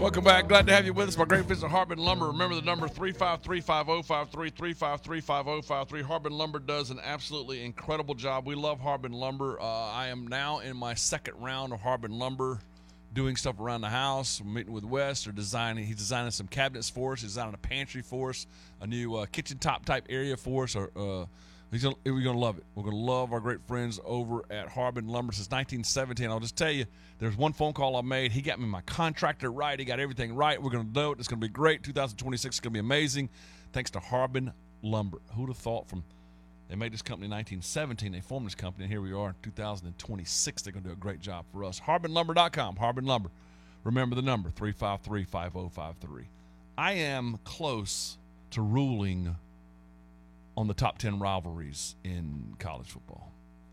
Welcome back. Glad to have you with us. My great friends at Harbin Lumber. Remember the number 353-5053, 353-5053. Harbin Lumber does an absolutely incredible job. We love Harbin Lumber. I am now in my second round of Harbin Lumber, doing stuff around the house. We're meeting with Wes. He's designing some cabinets for us. He's designing a pantry for us, a new kitchen top type area for us. We're going to love it. We're going to love our great friends over at Harbin Lumber since 1917. I'll just tell you, there's one phone call I made. He got me my contractor right. He got everything right. We're going to do it. It's going to be great. 2026 is going to be amazing. Thanks to Harbin Lumber. Who'd have thought they made this company in 1917. They formed this company, and here we are in 2026. They're going to do a great job for us. HarbinLumber.com. Harbin Lumber. Remember the number, 353-5053. I am close to ruling on the top 10 rivalries in college football.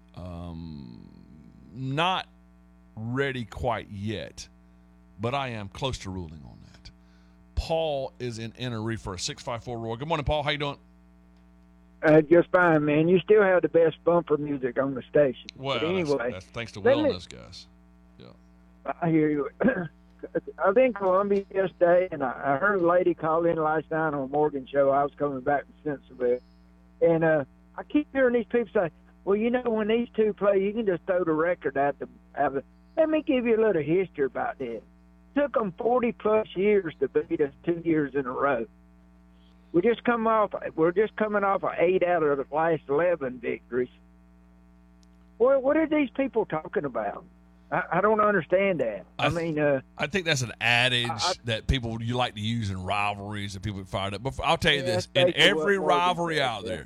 Not ready quite yet, but I am close to ruling on that. Paul is in NRE for a 654 Roy. Good morning, Paul. How you doing? Just fine, man. You still have the best bumper music on the station. Well, but anyway, that's thanks to Will and those guys. Yeah. I hear you. I was in Columbia yesterday, and I heard a lady call in last night on Morgan Show. I was coming back from Cincinnati. And I keep hearing these people say, well, you know, when these two play, you can just throw the record at them. Let me give you a little history about this. It took them 40-plus years to beat us 2 years in a row. We're just coming off of 8 out of the last 11 victories. Well, what are these people talking about? I don't understand that. I think that's an adage that you like to use in rivalries that people get fired up. But I'll tell you this: in every rivalry out there,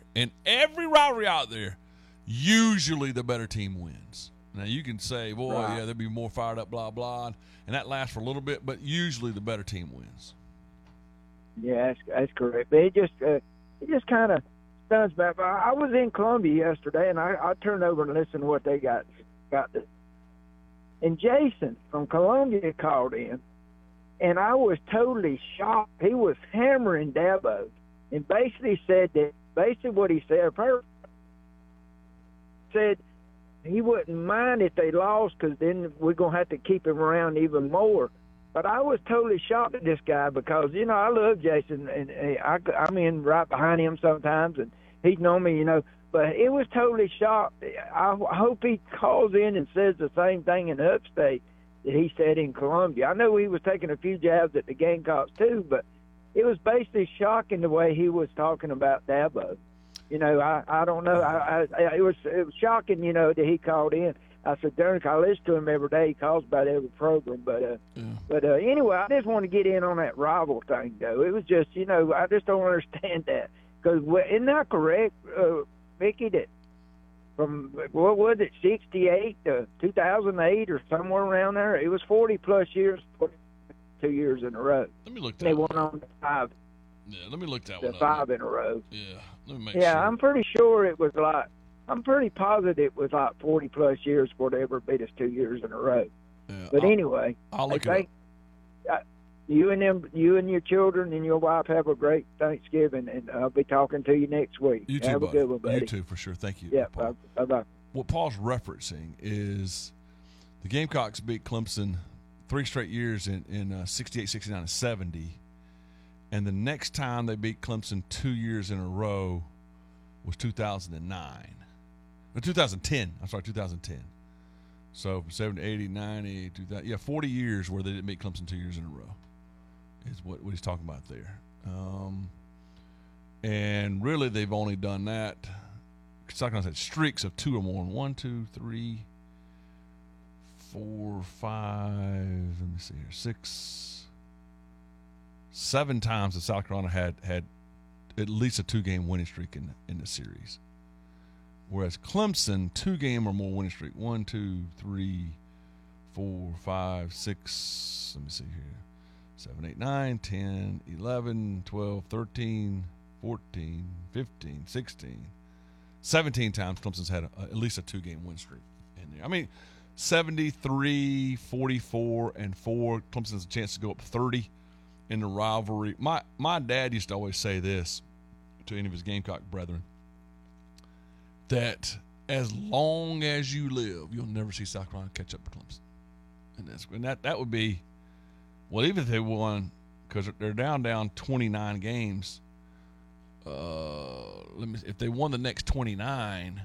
usually the better team wins. Now you can say, "Boy, right. Yeah, they'll be more fired up," blah blah, and that lasts for a little bit. But usually the better team wins. Yeah, that's correct. But it just kind of stuns back. I was in Columbia yesterday, and I turned over and listened to what they got to. And Jason from Columbia called in, and I was totally shocked. He was hammering Dabo, and basically what he said he wouldn't mind if they lost because then we're going to have to keep him around even more. But I was totally shocked at this guy because, you know, I love Jason, and I'm in right behind him sometimes, and he's known me, you know. But it was totally shocked. I hope he calls in and says the same thing in Upstate that he said in Columbia. I know he was taking a few jabs at the Gamecocks too, but it was basically shocking the way he was talking about Dabo. You know, I don't know. It was shocking, you know, that he called in. I said, Derek, I listen to him every day. He calls about every program. But anyway, I just want to get in on that rival thing, though. It was just, you know, I just don't understand that. Because isn't that correct, Mickey, that from, what was it, 68 to 2008 or somewhere around there, it was 40-plus years, 2 years in a row. Let me look that They went on to 5. Yeah, let me look that one up. 5 in a row. Yeah, let me make sure. Yeah, I'm pretty sure it was like, I'm pretty positive it was like 40-plus years before they ever beat us 2 years in a row. Yeah, but anyway, I'll look it up. You and your children and your wife have a great Thanksgiving, and I'll be talking to you next week. You too, have buddy. a good one, buddy. You too, for sure. Thank you. Yeah, Paul. bye-bye. What Paul's referencing is the Gamecocks beat Clemson 3 straight years in 68, 69, and 70. And the next time they beat Clemson 2 years in a row was 2009. Or 2010. I'm sorry, 2010. So from 70, 80, 90, 2000. Yeah, 40 years where they didn't beat Clemson 2 years in a row is what he's talking about there. And really they've only done that. It's talking about streaks of 2 or more. 1, 2, 3, 4, 5. Let me see here. 6, 7 times that South Carolina had at least a 2-game winning streak in the series. Whereas Clemson, 2-game or more winning streak. 1, 2, 3, 4, 5, 6. Let me see here. 7, 8, 9, 10, 11, 12, 13, 14, 15, 16. 17 times Clemson's had at least a 2-game win streak in there. I mean, 73, 44, and 4. Clemson has a chance to go up 30 in the rivalry. My dad used to always say this to any of his Gamecock brethren, that as long as you live, you'll never see South Carolina catch up to Clemson. And that would be Well, even if they won, because they're down 29 games. If they won the next 29,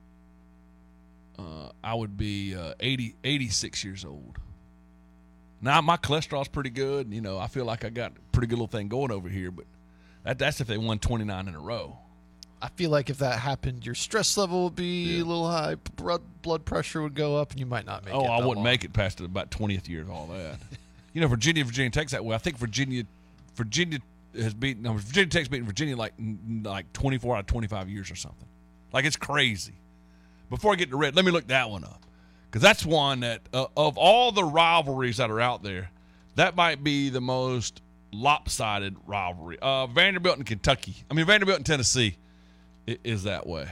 I would be 86 years old. Now my cholesterol's pretty good. I feel like I got a pretty good little thing going over here, but that's if they won 29 in a row. I feel like if that happened, your stress level would be a little high, blood pressure would go up, and you might not make it. Oh, I wouldn't make it past about 20th year of all that. Virginia Tech's that way. I think Virginia has beaten Virginia Tech's beaten Virginia like 24 out of 25 years or something. Like, it's crazy. Before I get to Red, let me look that one up, because that's one that of all the rivalries that are out there, that might be the most lopsided rivalry. Vanderbilt and Kentucky. Vanderbilt and Tennessee is that way.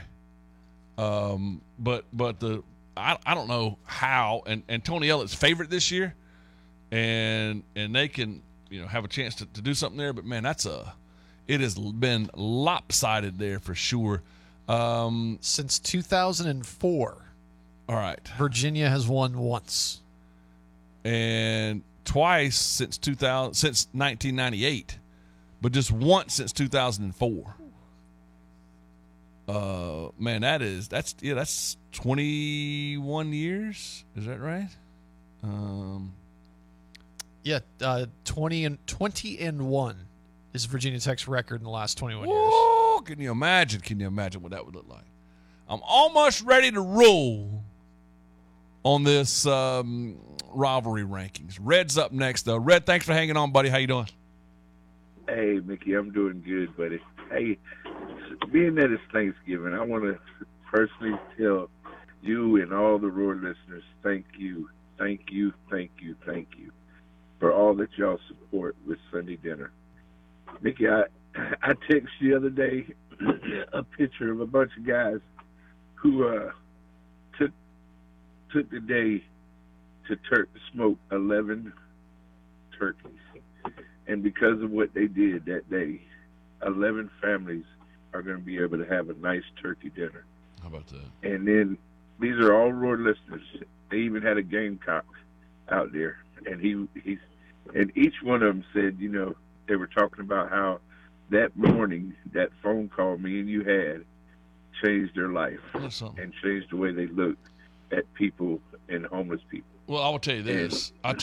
But I don't know how, and Tony Ellitt's favorite this year, and they can have a chance to do something there. But man, it has been lopsided there for sure. Since 2004. All right. Virginia has won once. And twice since 1998, but just once since 2004. Man, that's 21 years. Is that right? 20 and 1 is Virginia Tech's record in the last 21 years. Whoa, can you imagine what that would look like? I'm almost ready to roll on this rivalry rankings. Red's up next, though. Red, thanks for hanging on, buddy. How you doing? Hey, Mickey, I'm doing good, buddy. Hey, being that it's Thanksgiving, I want to personally tell you and all the Roar listeners, thank you for all that y'all support with Sunday dinner. Mickey, I texted you the other day a picture of a bunch of guys who took the day to smoke 11 turkeys. And because of what they did that day, 11 families are going to be able to have a nice turkey dinner. How about that? And then these are all Roar listeners. They even had a gamecock out there. And and each one of them said, they were talking about how that morning, that phone call me and you had changed their life and changed the way they looked at people and homeless people. Well, I will tell you this. As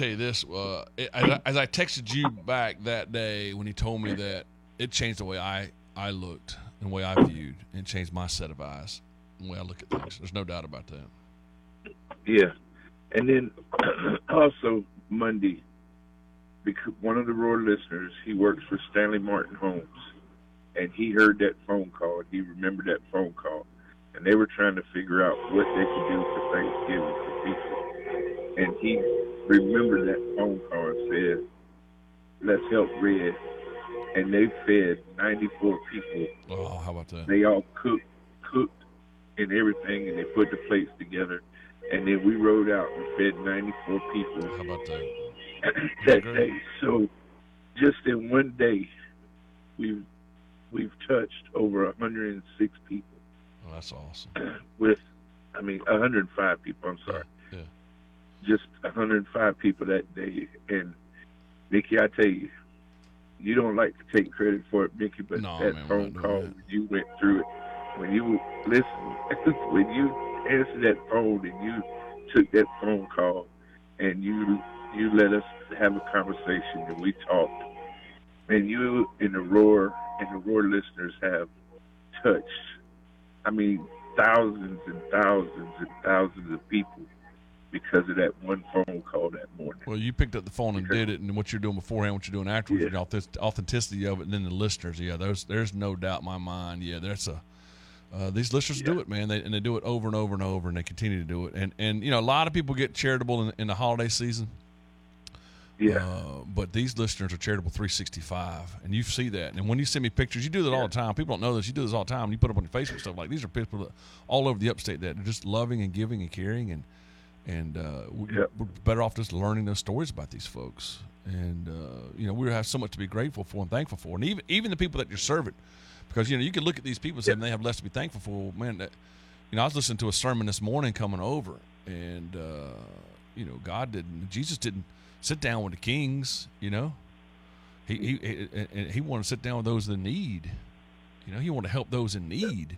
I texted you back that day when he told me that, it changed the way I looked, the way I viewed, and changed my set of eyes, the way I look at things. There's no doubt about that. Yeah. And then also Monday, because one of the Roar listeners, he works for Stanley Martin Homes, and he heard that phone call. He remembered that phone call, and they were trying to figure out what they could do for Thanksgiving for people. And he remembered that phone call and said, let's help Red. And they fed 94 people. Oh, how about that? They all cooked and everything, and they put the plates together. And then we rode out and fed 94 people. How about that? that day. So just in one day, we've touched over 106 people. Oh, that's awesome. With 105 people. I'm sorry. Yeah. Just 105 people that day. And Mickey, I tell you, you don't like to take credit for it, Mickey, but phone call, when you went through it, when you when you answered that phone and you took that phone call and you let us have a conversation and we talked, and you and the Roar listeners have touched, thousands and thousands and thousands of people because of that one phone call that morning. Well, you picked up the phone and did it, and what you're doing beforehand, what you're doing afterwards, the authenticity of it, and then the listeners. Yeah, there's no doubt in my mind. Yeah, these listeners do it, man. They do it over and over and over, and they continue to do it. And a lot of people get charitable in the holiday season. Yeah. But these listeners are charitable 365, and you see that. And when you send me pictures, you do that all the time. People don't know this. You do this all the time. You put up on your Facebook stuff. Like, these are people that, all over the upstate that are just loving and giving and caring, and we're better off just learning those stories about these folks. And we have so much to be grateful for and thankful for. And even the people that you're serving, because you can look at these people and say they have less to be thankful for. Man, I was listening to a sermon this morning coming over, and Jesus didn't sit down with the Kings. You know, he wanted to sit down with those in need. You know, he wanted to help those in need.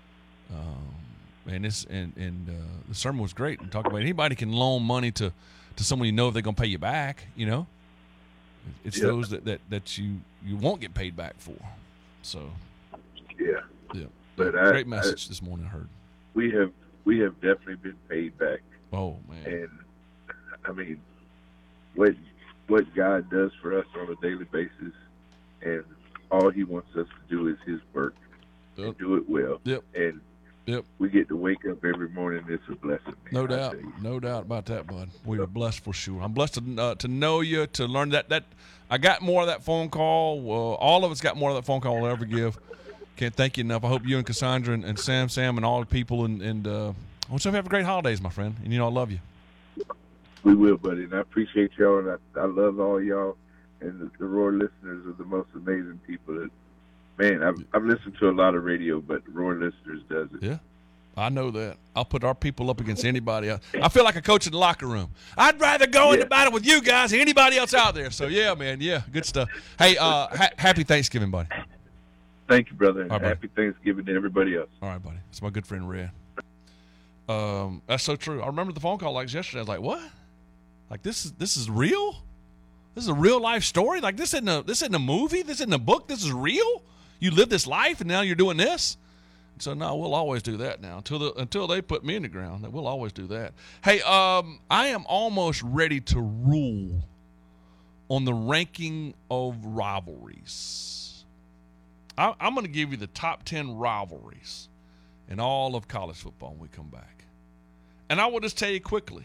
And the sermon was great. And talk about anybody can loan money to someone you know if they're going to pay you back. You know, it's those that you won't get paid back for. So yeah. But great message this morning. I heard we have definitely been paid back. Oh man! And I mean, what God does for us on a daily basis, and all He wants us to do is His work and do it well. Yep. And yep. We get to wake up every morning. It's a blessing. No doubt. No doubt about that, bud. We are blessed for sure. I'm blessed to know you, to learn that. I got more of that phone call. All of us got more of that phone call we'll ever give. Can't thank you enough. I hope you and Cassandra and Sam and all the people and I want you to have a great holidays, my friend. And I love you. We will, buddy. And I appreciate y'all, and I love all y'all. And the Roar listeners are the most amazing people. Man, I've listened to a lot of radio, but Roar listeners does it. Yeah, I know that. I'll put our people up against anybody else. I feel like a coach in the locker room. I'd rather go into battle with you guys than anybody else out there. So, yeah, man, yeah, good stuff. Hey, happy Thanksgiving, buddy. Thank you, brother, and right, happy Thanksgiving to everybody else. All right, buddy. It's my good friend, Red. That's so true. I remember the phone call like yesterday. I was like, what? Like, this is real? This is a real life story? Like, this isn't a movie? This isn't a book? This is real? You live this life, and now you're doing this? So, no, we'll always do that now. Until they put me in the ground, we'll always do that. Hey, I am almost ready to rule on the ranking of rivalries. I'm going to give you the top 10 rivalries in all of college football when we come back. And I will just tell you quickly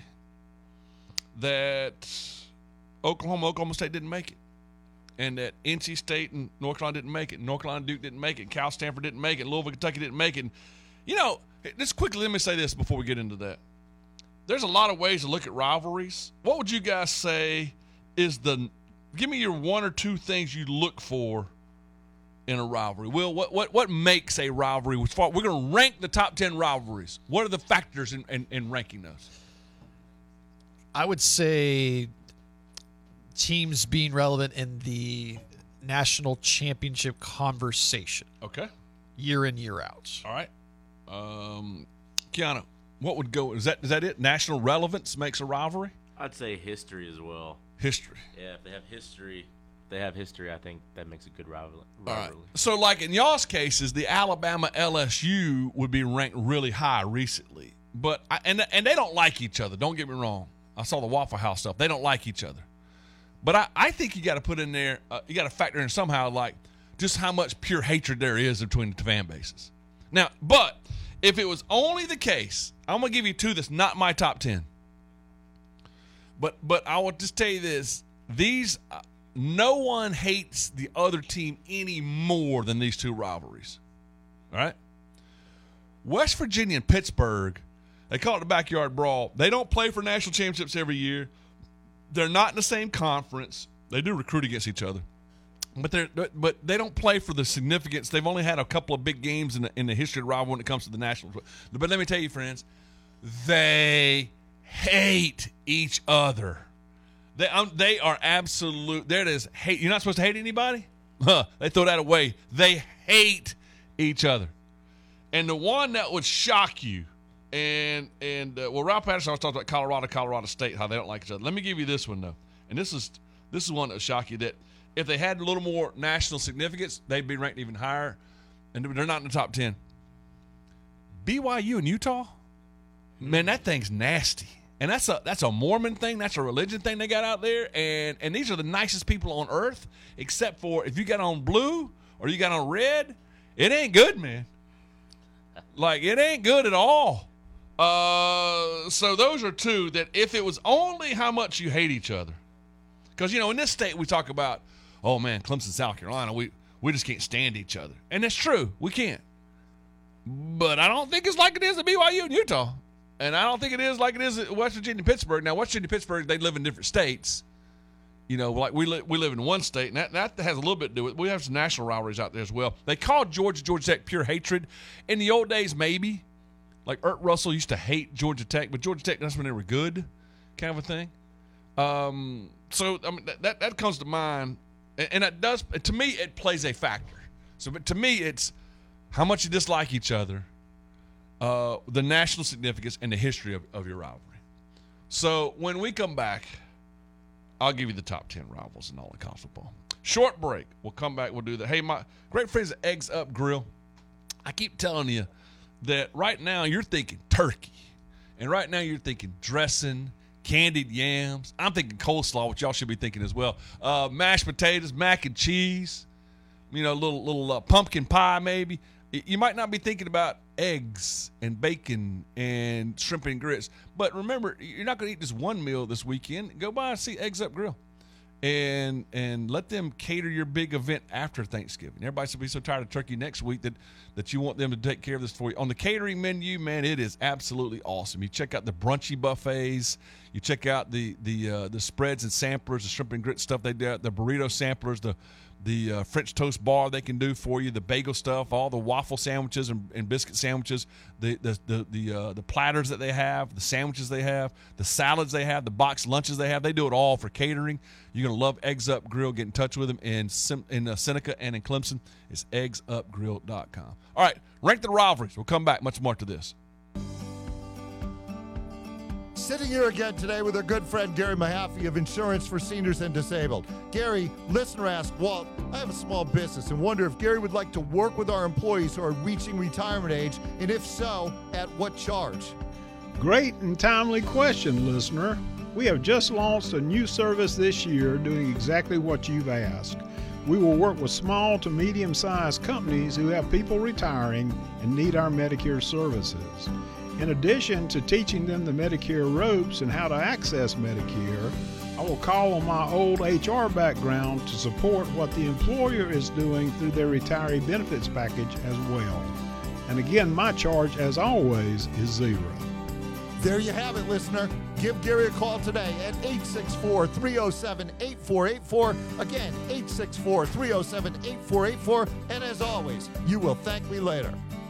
that Oklahoma State didn't make it. And that NC State and North Carolina didn't make it. North Carolina Duke didn't make it. Cal Stanford didn't make it. Louisville, Kentucky didn't make it. And, just quickly, let me say this before we get into that. There's a lot of ways to look at rivalries. What would you guys say is give me your one or two things you look for in a rivalry? Will, what makes a rivalry? We're going to rank the top 10 rivalries. What are the factors in ranking those? I would say teams being relevant in the national championship conversation. Okay. Year in, year out. All right. Keanu, what would go? Is that it? National relevance makes a rivalry? I'd say history as well. History. Yeah, if they have history, I think that makes a good rivalry. All right. So, like in y'all's cases, the Alabama LSU would be ranked really high recently, but and they don't like each other. Don't get me wrong. I saw the Waffle House stuff. They don't like each other, but I think you got to put in there. You got to factor in somehow like just how much pure hatred there is between the two fan bases. Now, but if it was only the case, I'm gonna give you two that's not my top 10. But I will just tell you this: these. No one hates the other team any more than these two rivalries. All right? West Virginia and Pittsburgh, they call it the backyard brawl. They don't play for national championships every year. They're not in the same conference. They do recruit against each other. But they don't play for the significance. They've only had a couple of big games in the history of the rivalry when it comes to the national. But let me tell you, friends, they hate each other. They are absolute. There it is. Hate. You're not supposed to hate anybody? They throw that away. They hate each other. And the one that would shock you, Ralph Patterson always talked about Colorado State, how they don't like each other. Let me give you this one though, and this is one that would shock you. That if they had a little more national significance, they'd be ranked even higher, and they're not in the top 10. BYU and Utah, man, that thing's nasty. And that's a Mormon thing. That's a religion thing they got out there. And these are the nicest people on earth, except for if you got on blue or you got on red, it ain't good, man. Like, it ain't good at all. So those are two that if it was only how much you hate each other. Because, in this state we talk about, oh, man, Clemson, South Carolina, we just can't stand each other. And that's true. We can't. But I don't think it's like it is at BYU and Utah. And I don't think it is like it is at West Virginia and Pittsburgh. Now, West Virginia and Pittsburgh, they live in different states. Like we live in one state, and that has a little bit to do with it. We have some national rivalries out there as well. They called Georgia Tech pure hatred. In the old days, maybe. Like Ert Russell used to hate Georgia Tech, but Georgia Tech, that's when they were good kind of a thing. So I mean, that comes to mind, and it does. To me, it plays a factor. So, but to me, it's how much you dislike each other, the national significance, and the history of your rivalry. So when we come back, I'll give you the top 10 rivals in all of college football. Short break. We'll come back. We'll do that. Hey, my great friends at Eggs Up Grill. I keep telling you that right now you're thinking turkey, and right now you're thinking dressing, candied yams. I'm thinking coleslaw, which y'all should be thinking as well. Mashed potatoes, mac and cheese, little pumpkin pie maybe. You might not be thinking about eggs and bacon and shrimp and grits. But remember, you're not going to eat just one meal this weekend. Go by and see Eggs Up Grill. And let them cater your big event after Thanksgiving. Everybody's going to be so tired of turkey next week that you want them to take care of this for you. On the catering menu, man, it is absolutely awesome. You check out the brunchy buffets. You check out the spreads and samplers, the shrimp and grit stuff they do, the burrito samplers, the French toast bar they can do for you, the bagel stuff, all the waffle sandwiches and biscuit sandwiches, the platters that they have, the sandwiches they have, the salads they have, the boxed lunches they have. They do it all for catering. You're going to love Eggs Up Grill. Get in touch with them in Seneca and in Clemson. It's eggsupgrill.com. All right, rank the rivalries. We'll come back much more to this. Sitting here again today with our good friend Gary Mahaffey of Insurance for Seniors and Disabled. Gary, listener asked, Walt, I have a small business and wonder if Gary would like to work with our employees who are reaching retirement age, and if so, at what charge? Great and timely question, listener. We have just launched a new service this year doing exactly what you've asked. We will work with small to medium-sized companies who have people retiring and need our Medicare services. In addition to teaching them the Medicare ropes and how to access Medicare, I will call on my old HR background to support what the employer is doing through their retiree benefits package as well. And again, my charge, as always, is zero. There you have it, listener. Give Gary a call today at 864-307-8484. Again, 864-307-8484. And as always, you will thank me later.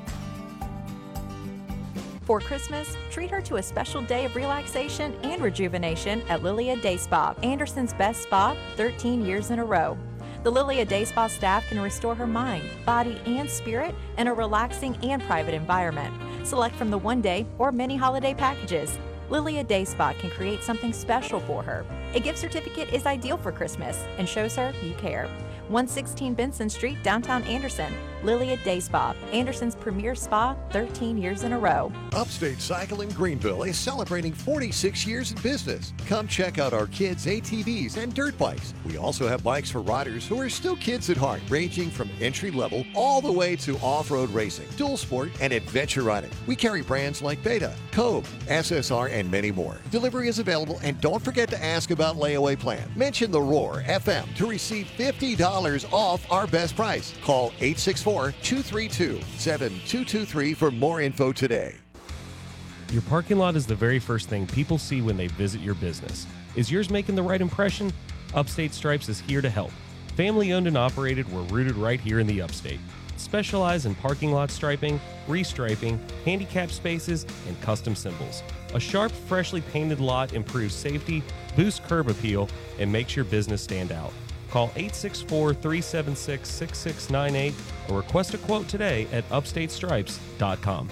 For Christmas, treat her to a special day of relaxation and rejuvenation at Lilia Day Spa, Anderson's best spa 13 years in a row. The Lilia Day Spa staff can restore her mind, body, and spirit in a relaxing and private environment. Select from the one-day or many holiday packages. Lilia Day Spa can create something special for her. A gift certificate is ideal for Christmas and shows her you care. 116 Benson Street, downtown Anderson. Lilia Day Spa, Anderson's premier spa 13 years in a row. Upstate Cycle in Greenville is celebrating 46 years in business. Come check out our kids' ATVs and dirt bikes. We also have bikes for riders who are still kids at heart, ranging from entry level all the way to off-road racing, dual sport, and adventure riding. We carry brands like Beta, Cove, SSR, and many more. Delivery is available, and don't forget to ask about layaway plan. Mention the Roar FM to receive $50 off our best price. Call 864-232-7223 for more info today. Your parking lot is the very first thing people see when they visit your business. Is yours making the right impression? Upstate Stripes is here to help. Family owned and operated, we're rooted right here in the Upstate. Specialize in parking lot striping, restriping, handicap spaces, and custom symbols. A sharp, freshly painted lot improves safety, boosts curb appeal, and makes your business stand out. Call 864-376-6698 or request a quote today at upstatestripes.com.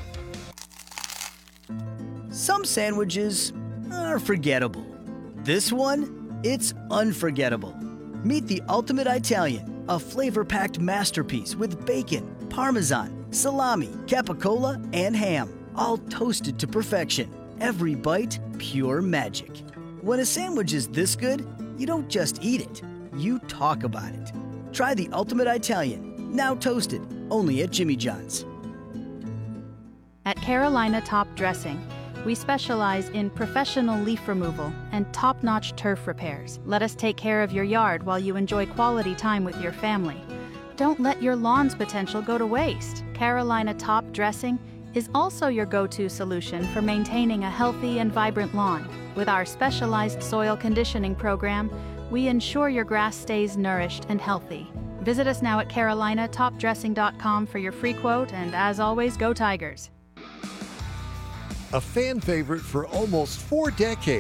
Some sandwiches are forgettable. This one, it's unforgettable. Meet the Ultimate Italian, a flavor-packed masterpiece with bacon, parmesan, salami, capicola, and ham, all toasted to perfection. Every bite, pure magic. When a sandwich is this good, you don't just eat it, you talk about it. Try the Ultimate Italian, now toasted, only at Jimmy John's. At Carolina Top Dressing, we specialize in professional leaf removal and top-notch turf repairs. Let us take care of your yard while you enjoy quality time with your family. Don't let your lawn's potential go to waste. Carolina Top Dressing is also your go-to solution for maintaining a healthy and vibrant lawn. With our specialized soil conditioning program, we ensure your grass stays nourished and healthy. Visit us now at carolinatopdressing.com for your free quote, and as always, go Tigers. A fan favorite for almost 4 decades,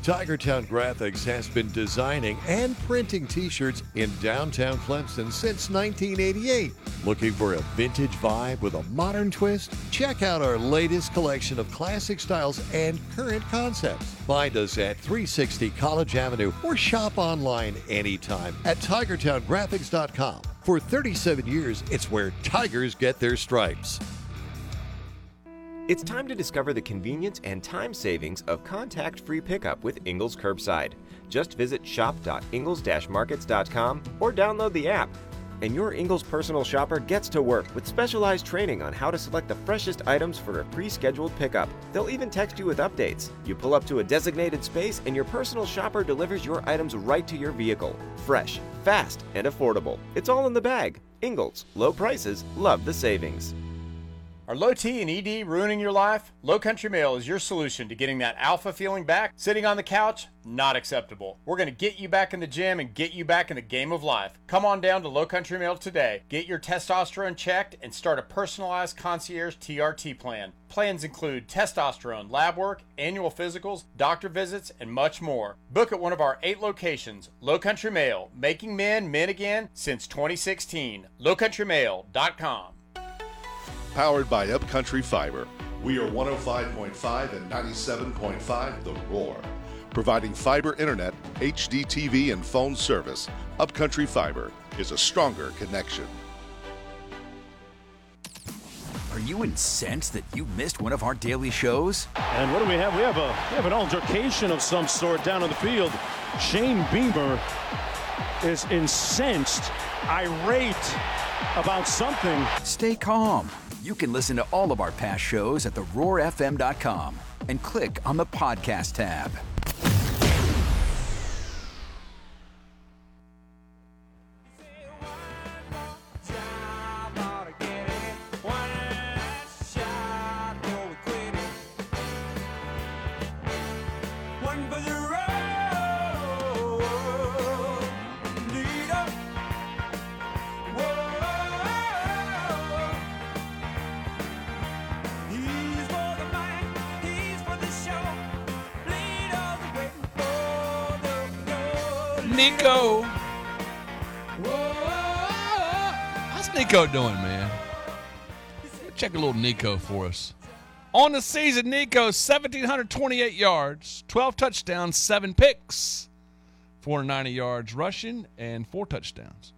Tigertown Graphics has been designing and printing t-shirts in downtown Clemson since 1988. Looking for a vintage vibe with a modern twist? Check out our latest collection of classic styles and current concepts. Find us at 360 College Avenue or shop online anytime at TigertownGraphics.com. For 37 years, it's where Tigers get their stripes. It's time to discover the convenience and time savings of contact-free pickup with Ingles Curbside. Just visit shop.ingles-markets.com or download the app. And your Ingles personal shopper gets to work with specialized training on how to select the freshest items for a pre-scheduled pickup. They'll even text you with updates. You pull up to a designated space and your personal shopper delivers your items right to your vehicle. Fresh, fast, and affordable. It's all in the bag. Ingles. Low prices. Love the savings. Are low T and ED ruining your life? Low Country Mail is your solution to getting that alpha feeling back. Sitting on the couch? Not acceptable. We're going to get you back in the gym and get you back in the game of life. Come on down to Low Country Mail today. Get your testosterone checked and start a personalized concierge TRT plan. Plans include testosterone, lab work, annual physicals, doctor visits, and much more. Book at one of our 8 locations. Low Country Mail, making men men again since 2016. LowCountryMail.com. Powered by Upcountry Fiber. We are 105.5 and 97.5 The Roar. Providing fiber internet, HD TV, and phone service, Upcountry Fiber is a stronger connection. Are you incensed that you missed one of our daily shows? And what do we have? We have an altercation of some sort down on the field. Shane Beamer is incensed, irate about something. Stay calm. You can listen to all of our past shows at theroarfm.com and click on the podcast tab. Nico. How's Nico doing, man? Check a little Nico for us. On the season, Nico, 1,728 yards, 12 touchdowns, 7 picks, 490 yards rushing, and 4 touchdowns.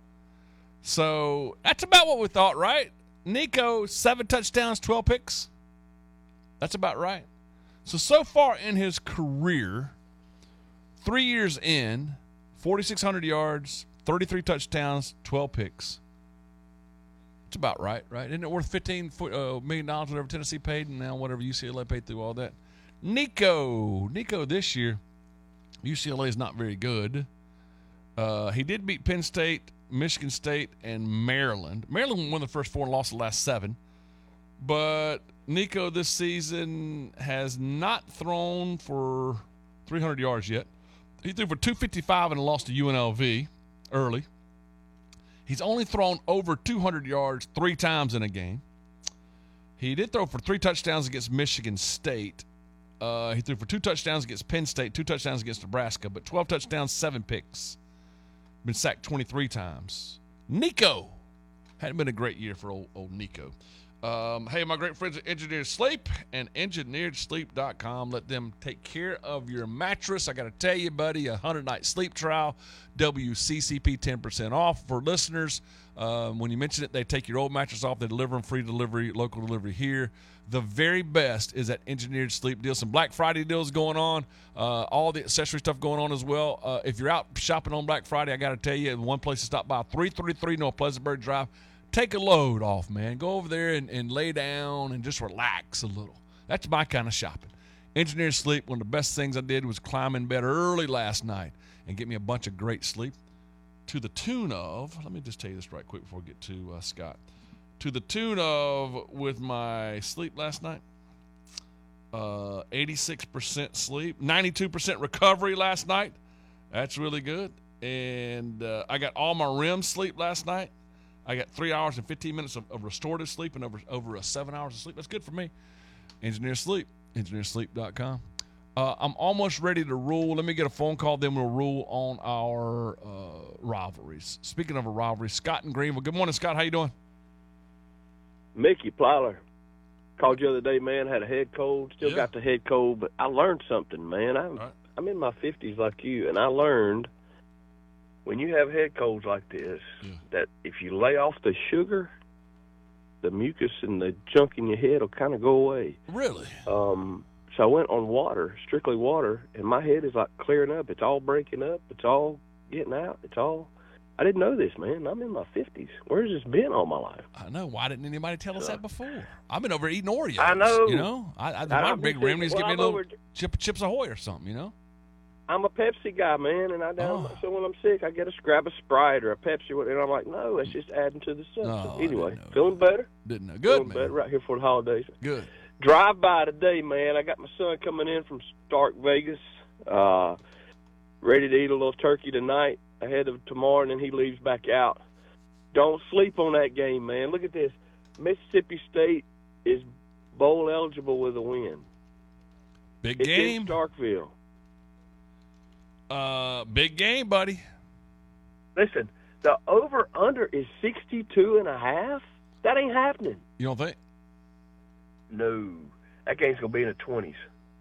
So that's about what we thought, right? Nico, 7 touchdowns, 12 picks. That's about right. So far in his career, 3 years in, 4,600 yards, 33 touchdowns, 12 picks. It's about right? Isn't it worth $15 million, whatever Tennessee paid, and now whatever UCLA paid through all that? Nico this year, UCLA is not very good. He did beat Penn State, Michigan State, and Maryland. Maryland won the first 4 and lost the last 7. But Nico this season has not thrown for 300 yards yet. He threw for 255 and lost to UNLV early. He's only thrown over 200 yards 3 times in a game. He did throw for 3 touchdowns against Michigan State. He threw for 2 touchdowns against Penn State, 2 touchdowns against Nebraska, but 12 touchdowns, 7 picks. Been sacked 23 times. Nico. Hadn't been a great year for old Nico. Hey, my great friends at Engineered Sleep and EngineeredSleep.com. Let them take care of your mattress. I got to tell you, buddy, a 100-night sleep trial, WCCP 10% off for listeners. When you mention it, they take your old mattress off. They deliver them, free delivery, local delivery here. The very best is that Engineered Sleep deal. Some Black Friday deals going on. All the accessory stuff going on as well. If you're out shopping on Black Friday, I got to tell you, one place to stop by, 333 North Pleasantburg Drive. Take a load off, man. Go over there and lay down and just relax a little. That's my kind of shopping. Engineered Sleep, one of the best things I did was climb in bed early last night and get me a bunch of great sleep to the tune of, let me just tell you this right quick before we get to Scott. To the tune of, with my sleep last night, 86% sleep, 92% recovery last night. That's really good. And I got all my REM sleep last night. I got 3 hours and 15 minutes of restorative sleep and over 7 hours of sleep. That's good for me. Engineer Sleep, EngineerSleep.com. I'm almost ready to rule. Let me get a phone call, then we'll rule on our rivalries. Speaking of a rivalry, Scott in Greenville. Good morning, Scott. How you doing? Mickey Plyler. Called you the other day, man. Had a head cold. Still got the head cold, but I learned something, man. I'm in my 50s like you, and I learned when you have head colds like this that if you lay off the sugar, the mucus and the junk in your head will kind of go away. Really? So I went on water, strictly water, and my head is like clearing up. It's all breaking up. It's all getting out. I didn't know this, man. I'm in my 50s. Where's this been all my life? I know. Why didn't anybody tell us that before? I've been over eating Oreos. I know. You know, my big remedies give me a little Chips Ahoy or something, you know? I'm a Pepsi guy, man, and so when I'm sick, I grab a Sprite or a Pepsi, and I'm like, no, that's just adding to the stuff. So anyway, feeling better? Didn't know. Good, feeling man. better right here for the holidays. Good. Drive by today, man. I got my son coming in from Stark, Vegas, ready to eat a little turkey tonight ahead of tomorrow, and then he leaves back out. Don't sleep on that game, man. Look at this. Mississippi State is bowl eligible with a win. Big it's game. In Starkville. Big game, buddy. Listen, the over-under is 62.5. That ain't happening. You don't think? No. That game's going to be in the 20s.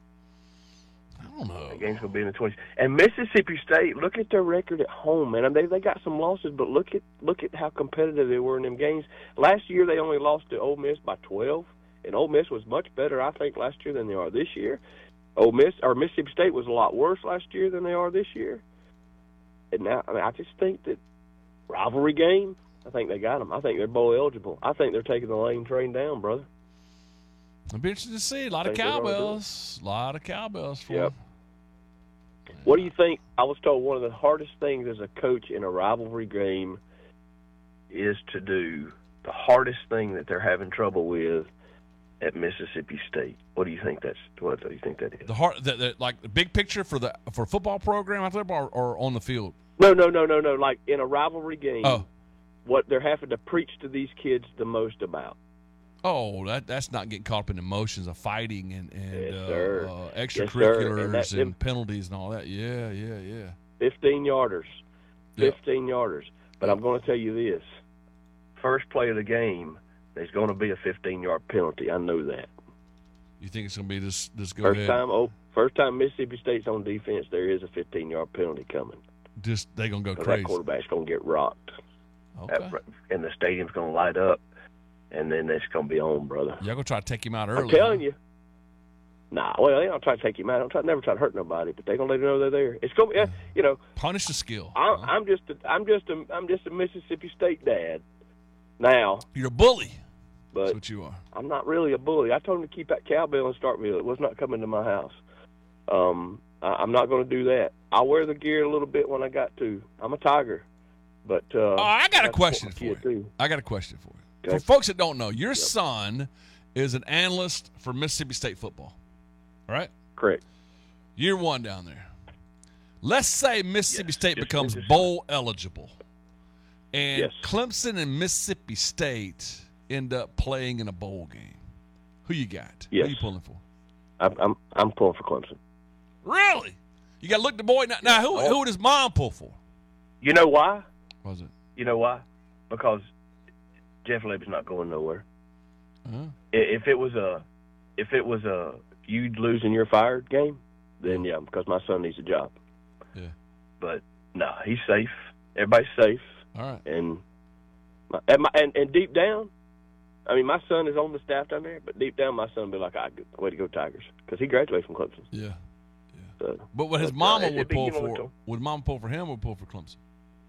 I don't know. That game's going to be in the 20s. And Mississippi State, look at their record at home, man. I mean, they got some losses, but look at how competitive they were in them games. Last year, they only lost to Ole Miss by 12, and Ole Miss was much better, I think, last year than they are this year. Mississippi State was a lot worse last year than they are this year. And now, I just think that rivalry game, I think they got them. I think they're bowl eligible. I think they're taking the Lane train down, brother. It'll be interesting to see. A lot of cowbells. A lot of cowbells for them. What do you think? I was told one of the hardest things as a coach in a rivalry game is to do. The hardest thing that they're having trouble with at Mississippi State. What do you think that is? Like the big picture for football program out there, or on the field? No. Like in a rivalry game, what they're having to preach to these kids the most about. Oh, that's not getting caught up in emotions of fighting and extracurriculars and penalties and all that. Yeah. 15-yarders. 15-yarders. But I'm going to tell you this. First play of the game, there's going to be a 15-yard penalty. I know that. You think it's going to be this go ahead? First time Mississippi State's on defense, there is a 15-yard penalty coming. They're going to go crazy. That quarterback's going to get rocked. Okay. And the stadium's going to light up. And then it's going to be on, brother. Y'all going to try to take him out early. I'm telling you. Nah, well, they don't try to take him out. Never try to hurt nobody, but they're going to let you know they're there. It's going to be, punish the skill. I'm just a Mississippi State dad. Now. You're a bully. But that's what you are. I'm not really a bully. I told him to keep that cowbell in Starkville. It was not coming to my house. I'm not going to do that. I'll wear the gear a little bit when I got to. I'm a Tiger. But I got a question for you. For folks that don't know, your son is an analyst for Mississippi State football, right? Correct. Year one down there. Let's say Mississippi State becomes bowl eligible, and Clemson and Mississippi State end up playing in a bowl game. Who you got? Yes. Who you pulling for? I'm pulling for Clemson. Really? You got to look the boy. Now who does mom pull for? You know why? What was it? You know why? Because Jeff Lebby's not going nowhere. Uh-huh. If it was a you losing you're fired game, then yeah, because my son needs a job. Yeah. But no, he's safe. Everybody's safe. All right. And deep down, I mean, my son is on the staff down there, but deep down, my son will be like, way to go Tigers, because he graduated from Clemson. Yeah. So, but what his mama would pull for? Would mama pull for him or pull for Clemson?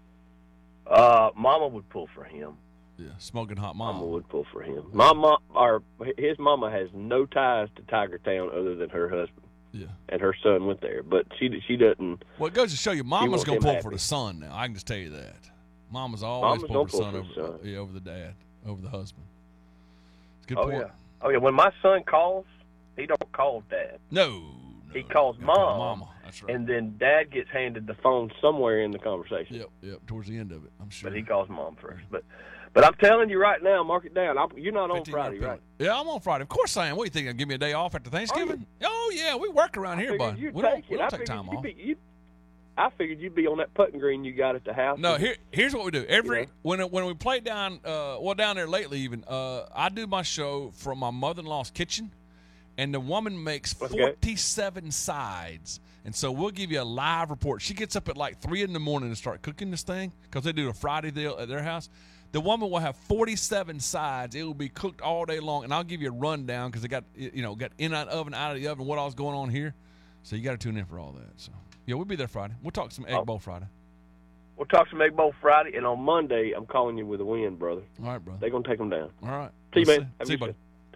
Mama would pull for him. Yeah, smoking hot mama. Mama would pull for him. His mama has no ties to Tiger Town other than her husband. Yeah. And her son went there, but she doesn't. Well, it goes to show you, mama's gonna pull for the son now. I can just tell you that. Mama's always pull for the son over the dad, over the husband. It's a good point. Yeah. Oh yeah. When my son calls, he don't call dad. No. He calls mom. Mama. That's right. And then dad gets handed the phone somewhere in the conversation. Yep. Towards the end of it, I'm sure. But he calls mom first. But But I'm telling you right now, mark it down. You're not on Friday, right? Yeah, I'm on Friday. Of course I am. What do you think? I'll give me a day off after Thanksgiving? Oh, yeah. We work around here, bud. We don't take time off. I figured you'd be on that putting green you got at the house. No, here's what we do. When we play down down there lately even, I do my show from my mother-in-law's kitchen, and the woman makes 47 sides. And so we'll give you a live report. She gets up at like 3 in the morning to start cooking this thing because they do a Friday deal at their house. The woman will have 47 sides. It will be cooked all day long, and I'll give you a rundown because they got in that oven, out of the oven, what all's going on here. So you got to tune in for all that. So yeah, we'll be there Friday. We'll talk some Egg Bowl Friday. We'll talk some Egg Bowl Friday, and on Monday I'm calling you with a win, brother. All right, brother. They're gonna take them down. All right. See you, man. See you, buddy.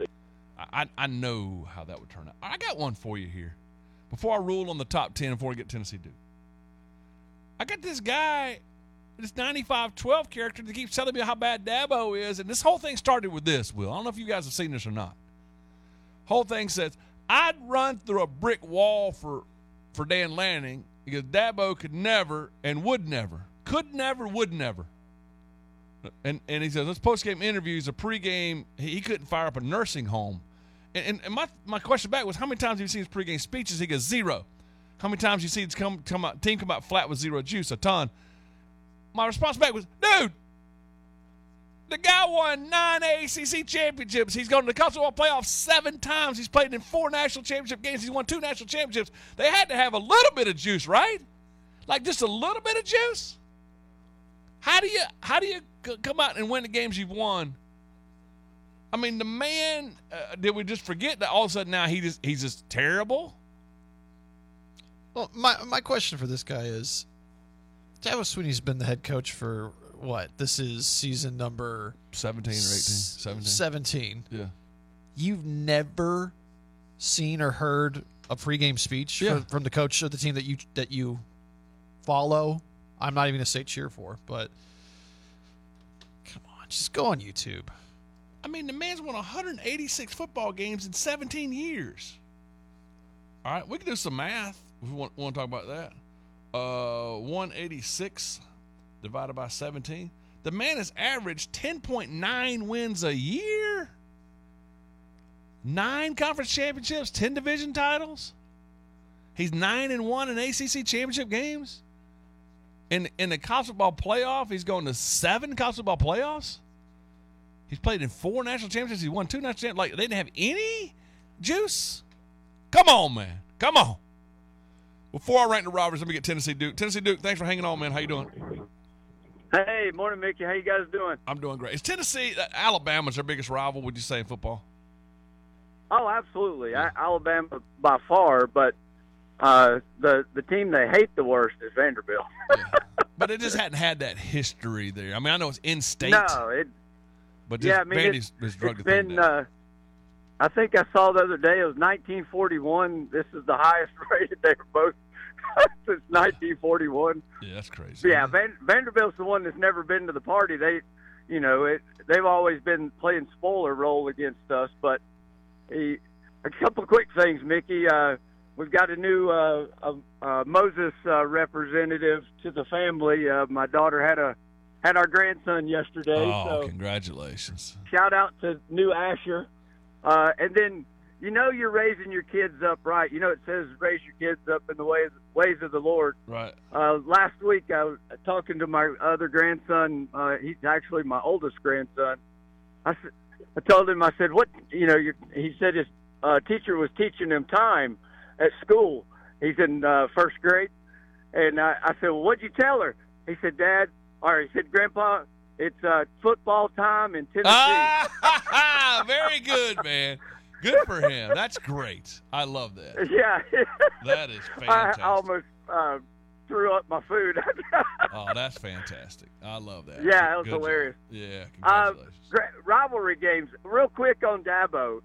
I know how that would turn out. I got one for you here. Before I rule on the top 10, before we get Tennessee Duke, I got this guy, this 95-12 character that keeps telling me how bad Dabo is, and this whole thing started with this, Will. I don't know if you guys have seen this or not. Whole thing says, I'd run through a brick wall for Dan Lanning because Dabo could never and would never. Could never, would never. And he says, this postgame interviews, a pregame, he couldn't fire up a nursing home. And my question back was, how many times have you seen his pregame speeches? He goes, 0. How many times you see his team come out flat with 0 juice? A ton. My response back was, dude, the guy won 9 ACC championships. He's gone to the college football playoffs 7 times. He's played in 4 national championship games. He's won 2 national championships. They had to have a little bit of juice, right? Like just a little bit of juice. How do you come out and win the games you've won? I mean, the man, did we just forget that all of a sudden now he's just terrible? Well, my question for this guy is, Dabo Swinney's been the head coach for what? This is season number 17 or 18. 17. Yeah. You've never seen or heard a pregame speech from the coach of the team that you follow? I'm not even going to say cheer for, but come on, just go on YouTube. I mean, the man's won 186 football games in 17 years. All right, we can do some math if we want to talk about that. 186 divided by 17. The man has averaged 10.9 wins a year. 9 conference championships, 10 division titles. He's 9-1 in ACC championship games. In the college football playoff, he's going to 7 college football playoffs. He's played in 4 national championships. He won 2 national championships. Like, they didn't have any juice? Come on, man. Come on. Before I rank the robbers, let me get Tennessee Duke. Tennessee Duke, thanks for hanging on, man. How you doing? Hey, morning, Mickey. How you guys doing? I'm doing great. Is Tennessee, Alabama's their biggest rival, would you say, in football? Oh, absolutely. Yeah. Alabama by far, but the team they hate the worst is Vanderbilt. Yeah. But it just hadn't had that history there. I mean, I know it's in-state. No, but just Vandy's drug the thing down. I think I saw the other day it was 1941. This is the highest rated they were both since 1941. Yeah, that's crazy. Yeah, Vanderbilt's the one that's never been to the party. They've always been playing spoiler role against us. But a couple of quick things, Mickey. We've got a new Moses representative to the family. My daughter had our grandson yesterday. Oh, so congratulations! Shout out to new Asher. And then, you're raising your kids up right. It says raise your kids up in the ways of the Lord. Right. Last week, I was talking to my other grandson. He's actually my oldest grandson. I told him, I said, what, he said his teacher was teaching him time at school. He's in first grade. And I said, well, what'd you tell her? He said, he said, Grandpa, it's football time in Tennessee. Very good, man. Good for him. That's great. I love that. Yeah. That is fantastic. I almost threw up my food. Oh, that's fantastic. I love that. Yeah, that was hilarious. Job. Yeah, congratulations. Rivalry games. Real quick on Dabo.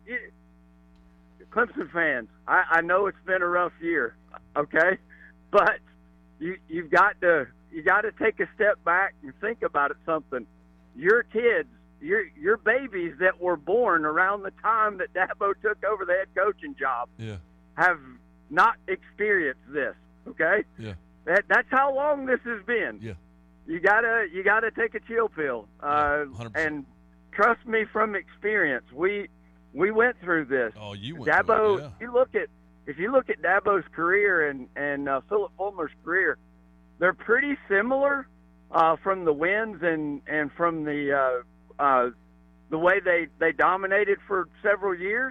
Clemson fans, I know it's been a rough year, okay? But you've got to take a step back and think about it something. Your kids, your babies that were born around the time that Dabo took over the head coaching job have not experienced this, okay? Yeah. That's how long this has been. Yeah. you gotta take a chill pill. 100%. And trust me from experience, we went through this. Oh, you went Dabo, through it, yeah. If you look at Dabo's career and Philip Fulmer's career, they're pretty similar from the wins and from the way they dominated for several years.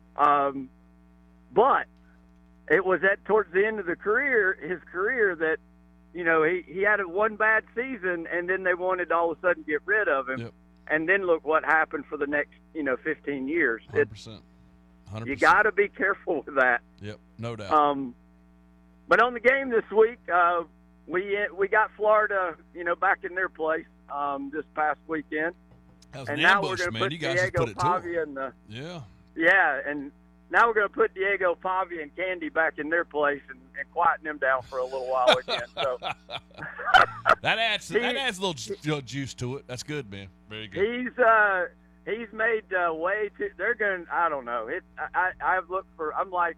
But it was towards the end of his career that, you know, he had one bad season, and then they wanted to all of a sudden get rid of him. Yep. And then look what happened for the next, 15 years. 100%. You got to be careful with that. Yep, no doubt. But on the game this week, we got Florida, back in their place this past weekend. That was and an now ambush, we're going to man. put You guys Diego just put it to 'em. Pavia in the Yeah. and now we're going to put Diego Pavia and Candy back in their place and quieten them down for a little while again. So that adds a little juice to it. That's good, man. Very good. He's made way too. They're going. I don't know. I've looked for. I'm like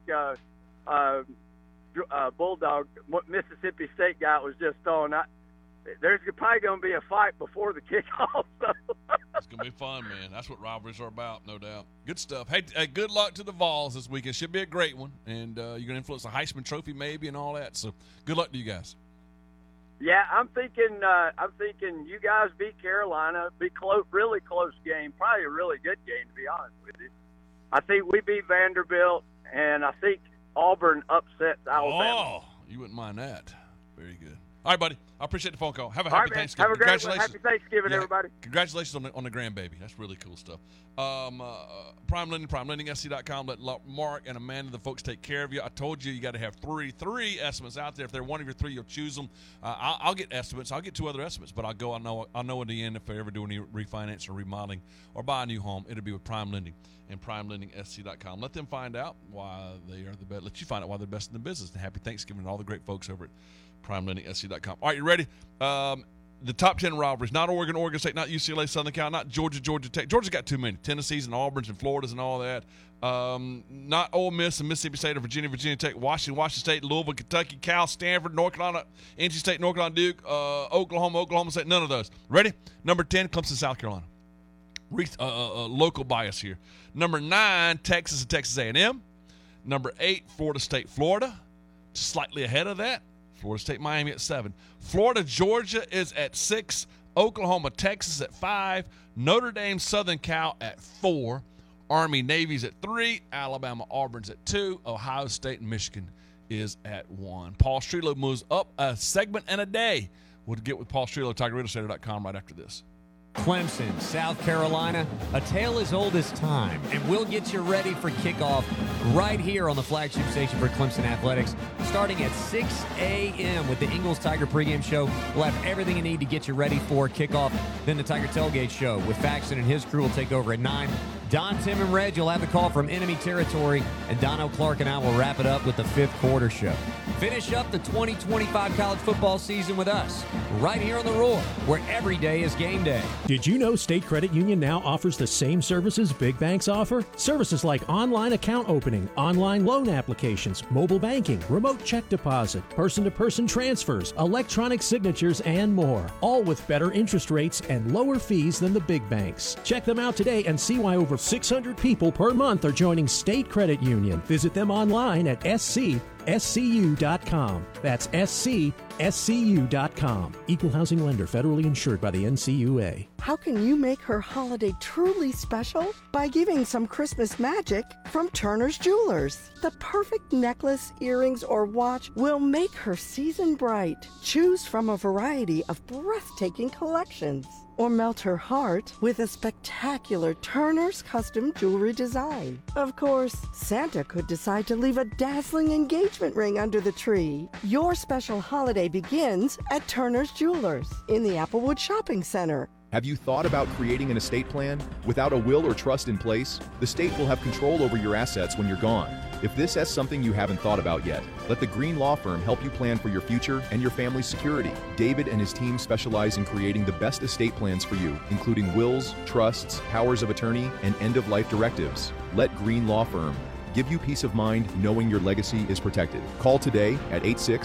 Bulldog, Mississippi State guy was just on. There's probably going to be a fight before the kickoff. So. It's going to be fun, man. That's what rivalries are about, no doubt. Good stuff. Hey, good luck to the Vols this weekend. Should be a great one, and you're going to influence the Heisman Trophy maybe and all that. So good luck to you guys. Yeah, I'm thinking you guys beat Carolina, be close, really close game, probably a really good game to be honest with you. I think we beat Vanderbilt, and I think Auburn upsets Alabama. Oh, you wouldn't mind that. Very good. All right, buddy. I appreciate the phone call. Have a All happy right, man. Thanksgiving. Have a great one. Congratulations. Happy Thanksgiving, everybody. Congratulations on the grandbaby. That's really cool stuff. Prime Lending, PrimeLendingSC.com. Let Mark and Amanda, the folks, take care of you. I told you got to have three estimates out there. If they're one of your three, you'll choose them. I'll get estimates. I'll get two other estimates, but I'll know in the end if they ever do any refinance or remodeling or buy a new home, it'll be with Prime Lending and PrimeLendingSC.com. Let them find out why they are the best. Let you find out why they're best in the business. And happy Thanksgiving to all the great folks over at PrimeLendingSC.com. All right, you ready? The top 10 rivalries, not Oregon State, not UCLA, Southern Cal, not Georgia Tech. Georgia's got too many. Tennessee's and Auburn's and Florida's and all that. Not Ole Miss and Mississippi State or Virginia Tech, Washington State, Louisville, Kentucky, Cal, Stanford, North Carolina, NC State, North Carolina, Duke, Oklahoma State, none of those. Ready? Number 10, Clemson, South Carolina. Local bias here. Number 9, Texas and Texas A&M. Number 8, Florida State, Florida. Slightly ahead of that, Florida State, Miami at 7. Florida, Georgia is at 6. Oklahoma, Texas at 5. Notre Dame, Southern Cal at 4. Army, Navy's at 3. Alabama, Auburn's at 2. Ohio State and Michigan is at 1. Paul Strelow moves up a segment and a day. We'll get with Paul Strelow, TigerRadioStater.com right after this. Clemson, South Carolina, a tale as old as time, and we'll get you ready for kickoff right here on the flagship station for Clemson Athletics, starting at 6 a.m. with the Ingles Tiger pregame show. We'll have everything you need to get you ready for kickoff. Then the Tiger Tailgate show with Faxon and his crew will take over at 9. Don, Tim, and Reg, you'll have the call from enemy territory, and Dono Clark and I will wrap it up with the 5th quarter show. Finish up the 2025 college football season with us, right here on The Roar, where every day is game day. Did you know State Credit Union now offers the same services big banks offer? Services like online account opening, online loan applications, mobile banking, remote check deposit, person-to-person transfers, electronic signatures, and more. All with better interest rates and lower fees than the big banks. Check them out today and see why over 600 people per month are joining State Credit Union. Visit them online at SCSCU.com. That's SCSCU.com. Equal housing lender, federally insured by the NCUA. How can you make her holiday truly special? By giving some Christmas magic from Turner's Jewelers. The perfect necklace, earrings, or watch will make her season bright. Choose from a variety of breathtaking collections. Or melt her heart with a spectacular Turner's custom jewelry design. Of course, Santa could decide to leave a dazzling engagement ring under the tree. Your special holiday begins at Turner's Jewelers in the Applewood Shopping Center. Have you thought about creating an estate plan? Without a will or trust in place, the state will have control over your assets when you're gone. If this is something you haven't thought about yet, let the Green Law Firm help you plan for your future and your family's security. David and his team specialize in creating the best estate plans for you, including wills, trusts, powers of attorney, and end-of-life directives. Let Green Law Firm give you peace of mind knowing your legacy is protected. Call today at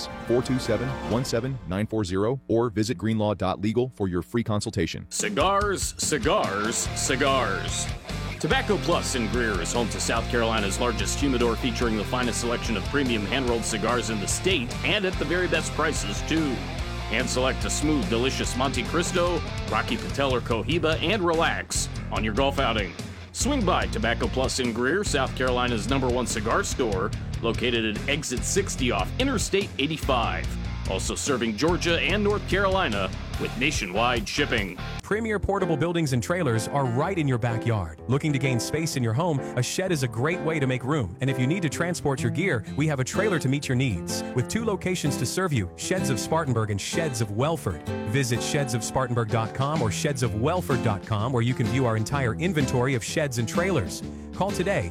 86-427-17940 or visit greenlaw.legal for your free consultation. Cigars, cigars, cigars. Tobacco Plus in Greer is home to South Carolina's largest humidor, featuring the finest selection of premium hand-rolled cigars in the state, and at the very best prices, too. Hand select a smooth, delicious Monte Cristo, Rocky Patel or Cohiba, and relax on your golf outing. Swing by Tobacco Plus in Greer, South Carolina's #1 cigar store, located at Exit 60 off Interstate 85. Also serving Georgia and North Carolina with nationwide shipping. Premier portable buildings and trailers are right in your backyard. Looking to gain space in your home, a shed is a great way to make room. And if you need to transport your gear, we have a trailer to meet your needs. With 2 locations to serve you, Sheds of Spartanburg and Sheds of Welford. Visit shedsofspartanburg.com or shedsofwelford.com, where you can view our entire inventory of sheds and trailers. Call today,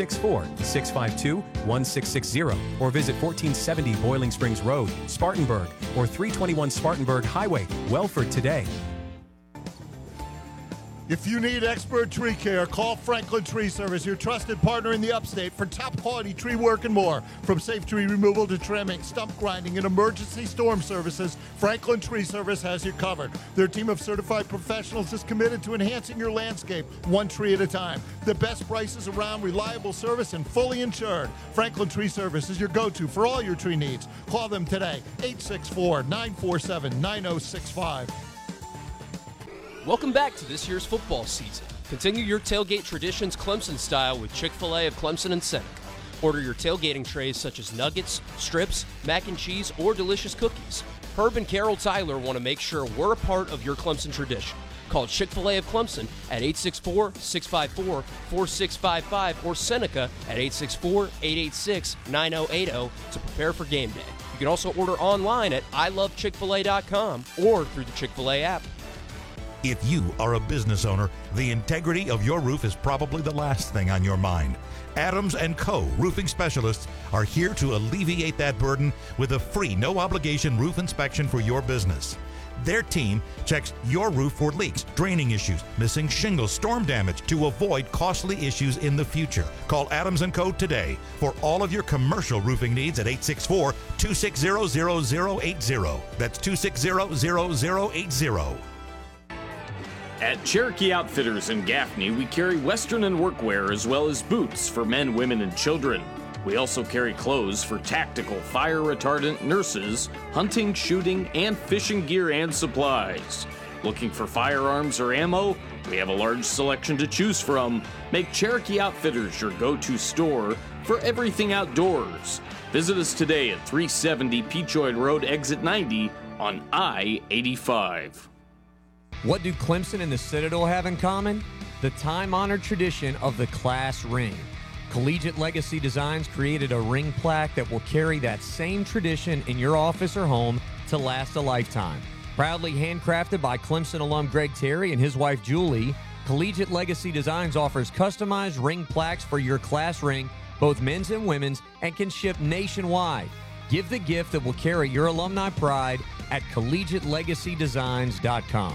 864-652-1660, or visit 1470 Boiling Springs Road, Spartanburg, or 321 Spartanburg Highway, Welford today. If you need expert tree care, call Franklin Tree Service, your trusted partner in the upstate for top quality tree work and more. From safe tree removal to trimming, stump grinding, and emergency storm services, Franklin Tree Service has you covered. Their team of certified professionals is committed to enhancing your landscape one tree at a time. The best prices around, reliable service, and fully insured. Franklin Tree Service is your go-to for all your tree needs. Call them today, 864-947-9065. Welcome back to this year's football season. Continue your tailgate traditions Clemson style with Chick-fil-A of Clemson and Seneca. Order your tailgating trays such as nuggets, strips, mac and cheese, or delicious cookies. Herb and Carol Tyler want to make sure we're a part of your Clemson tradition. Call Chick-fil-A of Clemson at 864-654-4655 or Seneca at 864-886-9080 to prepare for game day. You can also order online at ilovechickfil-a.com or through the Chick-fil-A app. If you are a business owner, the integrity of your roof is probably the last thing on your mind. Adams & Co. Roofing Specialists are here to alleviate that burden with a free, no-obligation roof inspection for your business. Their team checks your roof for leaks, draining issues, missing shingles, storm damage to avoid costly issues in the future. Call Adams & Co. today for all of your commercial roofing needs at 864-260-0080. That's 260-0080. At Cherokee Outfitters in Gaffney, we carry Western and workwear as well as boots for men, women, and children. We also carry clothes for tactical, fire-retardant nurses, hunting, shooting, and fishing gear and supplies. Looking for firearms or ammo? We have a large selection to choose from. Make Cherokee Outfitters your go-to store for everything outdoors. Visit us today at 370 Peachoid Road, Exit 90 on I-85. What do Clemson and the Citadel have in common? The time-honored tradition of the class ring. Collegiate Legacy Designs created a ring plaque that will carry that same tradition in your office or home to last a lifetime. Proudly handcrafted by Clemson alum Greg Terry and his wife Julie, Collegiate Legacy Designs offers customized ring plaques for your class ring, both men's and women's, and can ship nationwide. Give the gift that will carry your alumni pride at collegiatelegacydesigns.com.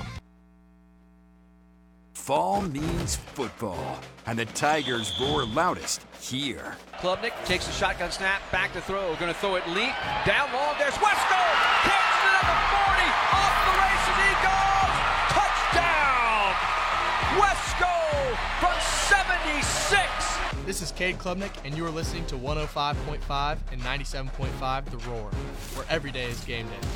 Fall means football, and the Tigers roar loudest here. Klubnik takes a shotgun snap, back to throw, going to throw it leap, down long, there's Wesco, catches it at the 40, off the races he goes, touchdown! Wesco from 76! This is Cade Klubnik, and you are listening to 105.5 and 97.5 The Roar, where every day is game day.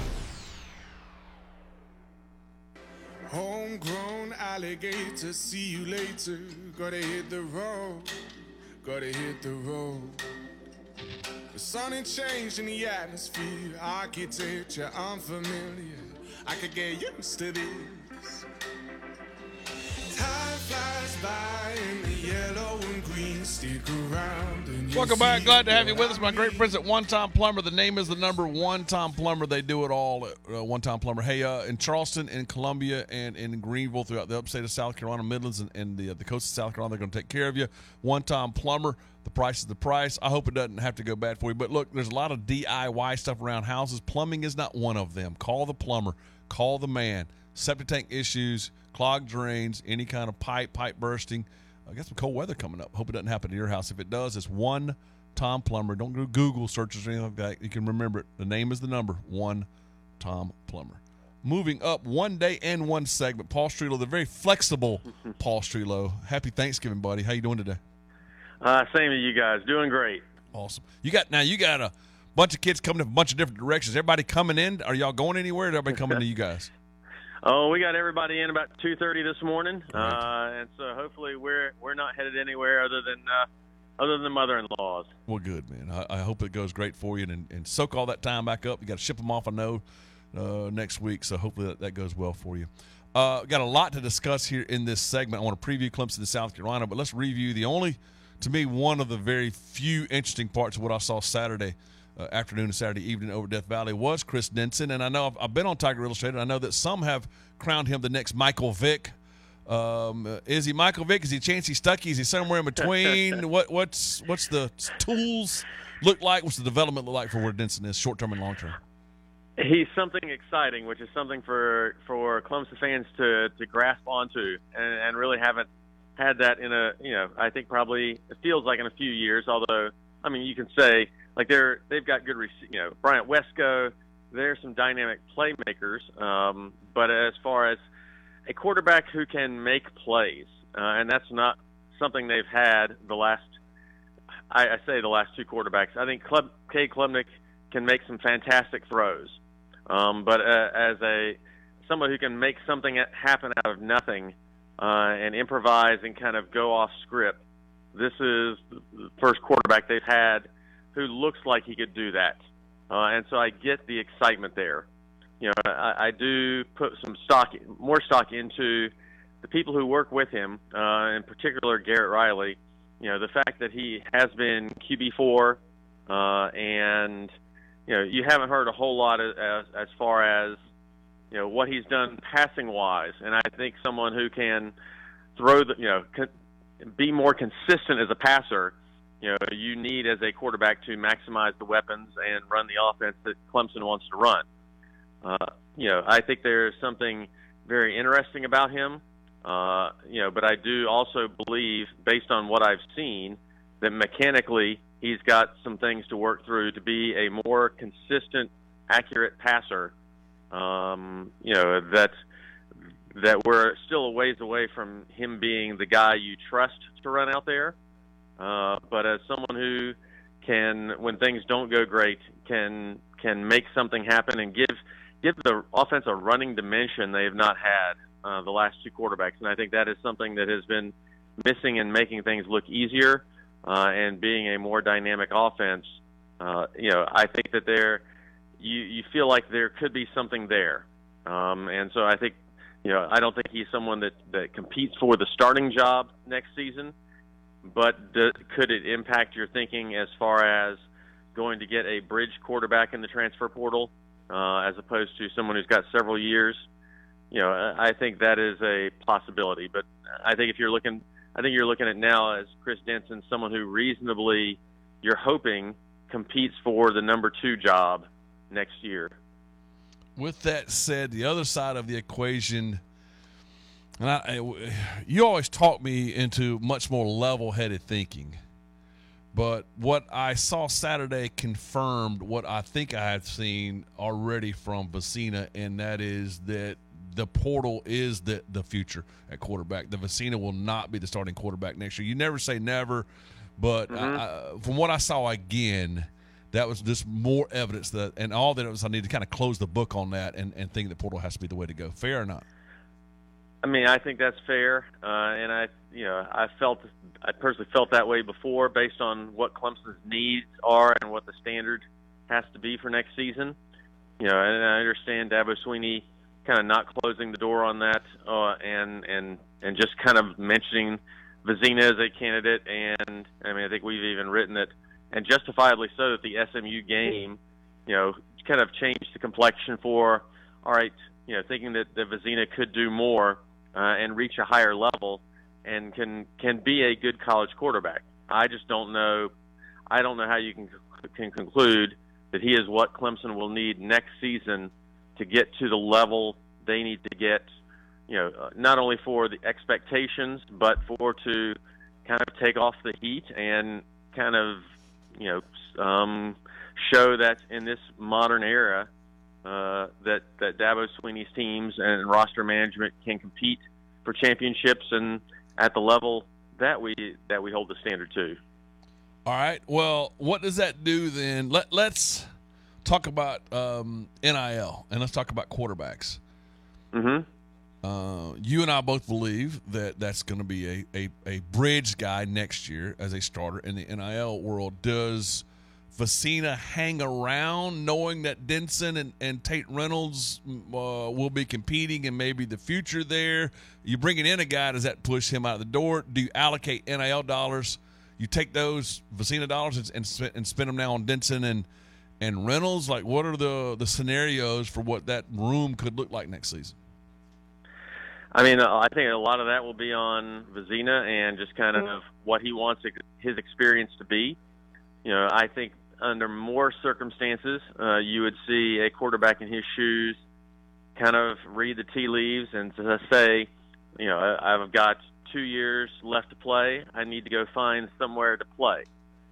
Homegrown alligator, see you later. Gotta hit the road, gotta hit the road. The sun ain't changed in the atmosphere, architecture unfamiliar. I could get used to this. Time flies by in the yellow and green, stick around and Welcome back. Glad to have you with us. My great friends at One Time Plumber. The name is the number One Time Plumber. They do it all at One Time Plumber. Hey, in Charleston, in Columbia, and in Greenville, throughout the upstate of South Carolina, Midlands, and the coast of South Carolina, they're going to take care of you. One Time Plumber. The price is the price. I hope it doesn't have to go bad for you. But look, there's a lot of DIY stuff around houses. Plumbing is not one of them. Call the plumber. Call the man. Septic tank issues, clogged drains, any kind of pipe bursting, I got some cold weather coming up. Hope it doesn't happen to your house. If it does, it's 1 Tom Plummer. Don't do Google searches or anything like that. You can remember it. The name is the number, 1 Tom Plummer. Moving up, one day and one segment. Paul Strelo, the very flexible Paul Strelo. Happy Thanksgiving, buddy. How you doing today? Same to you guys. Doing great. Awesome. You got a bunch of kids coming in a bunch of different directions. Everybody coming in? Are y'all going anywhere? Or everybody coming to you guys? Oh, we got everybody in about 2:30 this morning, and so hopefully we're not headed anywhere other than the mother-in-laws. Well, good, man. I hope it goes great for you and soak all that time back up. You got to ship them off, I know, next week, so hopefully that goes well for you. Got a lot to discuss here in this segment. I want to preview Clemson and South Carolina, but let's review to me, one of the very few interesting parts of what I saw Saturday afternoon and Saturday evening over Death Valley was Chris Denson. And I know I've been on Tiger Illustrated. I know that some have crowned him the next Michael Vick. Is he Michael Vick? Is he Chancey Stuckey? Is he somewhere in between? What's the tools look like? What's the development look like for where Denson is, short-term and long-term? He's something exciting, which is something for Clemson fans to grasp onto, and really haven't had that in I think probably it feels like in a few years. Although, I mean, you can say like they've got good, Bryant Wesco. There's some dynamic playmakers, but as far as a quarterback who can make plays, and that's not something they've had the last two quarterbacks. I think Cade Klubnik can make some fantastic throws, but as someone who can make something happen out of nothing and improvise and kind of go off script, this is the first quarterback they've had who looks like he could do that. And so I get the excitement there. I do put more stock into the people who work with him, in particular Garrett Riley. The fact that he has been QB4, and you haven't heard a whole lot as far as what he's done passing wise. And I think someone who can throw be more consistent as a passer. You need as a quarterback to maximize the weapons and run the offense that Clemson wants to run. I think there's something very interesting about him, but I do also believe, based on what I've seen, that mechanically he's got some things to work through to be a more consistent, accurate passer. That we're still a ways away from him being the guy you trust to run out there. But as someone who can, when things don't go great, can make something happen and give the offense a running dimension they have not had the last two quarterbacks. And I think that is something that has been missing in making things look easier and being a more dynamic offense. I think that you feel like there could be something there. And so I think, I don't think he's someone that competes for the starting job next season. But could it impact your thinking as far as going to get a bridge quarterback in the transfer portal as opposed to someone who's got several years? I think that is a possibility. But I think you're looking at now as Chris Denson, someone who reasonably you're hoping competes for the number 2 job next year. With that said, the other side of the equation. And you always talk me into much more level-headed thinking. But what I saw Saturday confirmed what I think I had seen already from Vicina, and that is that the portal is the future at quarterback. The Vicina will not be the starting quarterback next year. You never say never, but from what I saw again, that was just more evidence and all that it was I need to kind of close the book on that and think that portal has to be the way to go. Fair or not? I mean, I think that's fair, and I personally felt that way before, based on what Clemson's needs are and what the standard has to be for next season. And I understand Dabo Swinney kind of not closing the door on that, and just kind of mentioning Vicina as a candidate. And I mean, I think we've even written it, and justifiably so, that the SMU game, kind of changed the complexion for, all right, thinking that the Vicina could do more. And reach a higher level, and can be a good college quarterback. I just don't know. I don't know how you can conclude that he is what Clemson will need next season to get to the level they need to get. Not only for the expectations, but to take off the heat and kind of, show that in this modern era that Dabo Swinney's teams and roster management can compete for championships and at the level that we hold the standard to. All right. Well, what does that do then? Let's talk about NIL, and let's talk about quarterbacks. Mm-hmm. You and I both believe that that's going to be a bridge guy next year as a starter in the NIL world. Does Vicina hang around knowing that Denson and Tate Reynolds will be competing and maybe the future there? You bringing in a guy, does that push him out the door? Do you allocate NIL dollars? You take those Vicina dollars and spend them now on Denson and Reynolds? Like, what are the scenarios for what that room could look like next season? I mean, I think a lot of that will be on Vicina and just kind of what he wants his experience to be. I think under more circumstances, you would see a quarterback in his shoes kind of read the tea leaves and say, I've got 2 years left to play. I need to go find somewhere to play.